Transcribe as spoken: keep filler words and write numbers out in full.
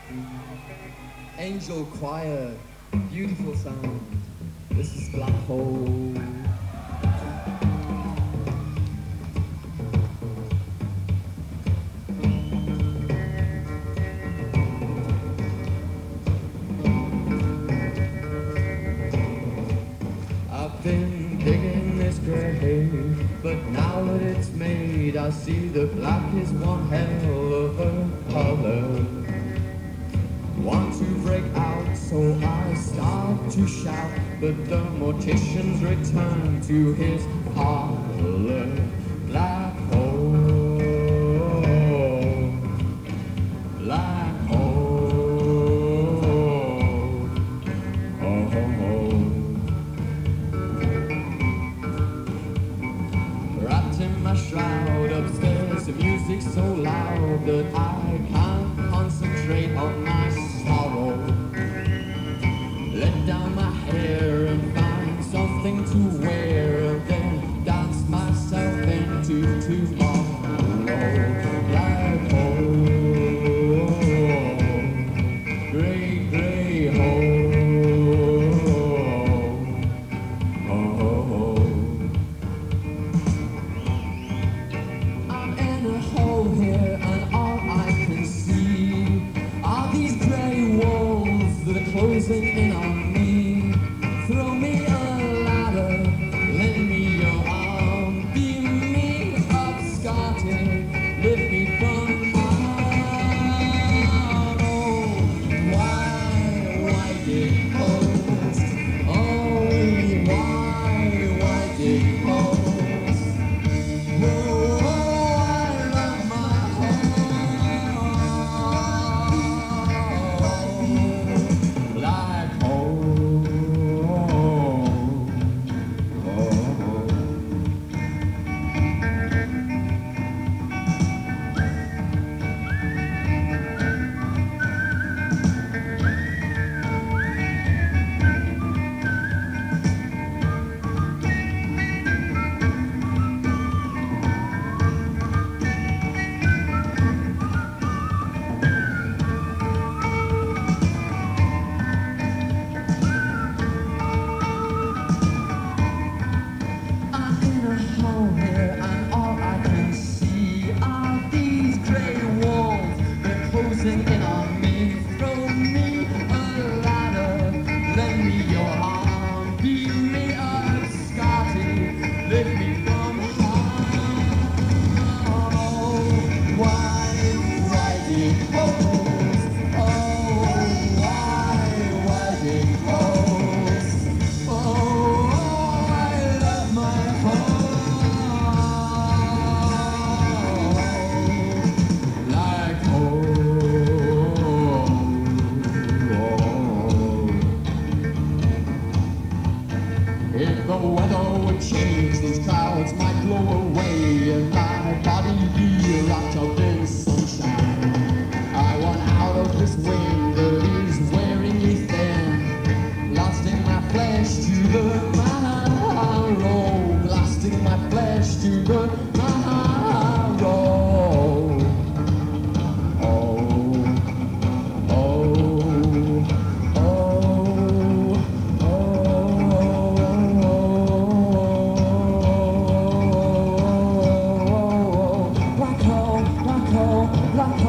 Angel choir, beautiful sound. This is Black Hole. I've been digging this grave, but now that it's made, I see that black is one hell of a color. Want to break out, so I start to shout, but the morticians return to his parlor. Black hole, black hole, oh, oh, oh. Wrapped in my shroud upstairs, the music's so loud that I can't concentrate on my sorrow. Let down my hair and find something to wear, and then dance myself into tomorrow. Black hole, gray, gray hole, oh, oh, oh. I'm in a hole here, and all I can see are these grey walls that are closing in on me. Throw me a ladder, lend me your arm, beam me up, Scotty, lift me from out. Oh, why, why dig holes? Oh, why, why dig holes? Oh, I love my home. Black hole. I'm in a hole here, and all I can see are these grey walls. They're closing in on me. Throw me a ladder, lend me your arm, beam me up, Scotty, lift me from home. Why, why dig holes? Oh, why, why dig holes? Oh, I love my home. Black hole. If the weather would change, these clouds might blow away, and my body be wrapped up in sunshine. I want out of this wind that is wearing me thin, blasting my flesh to the marrow, blasting my flesh to the marrow. Oh, oh, oh, oh, black hole, black hole, black hole.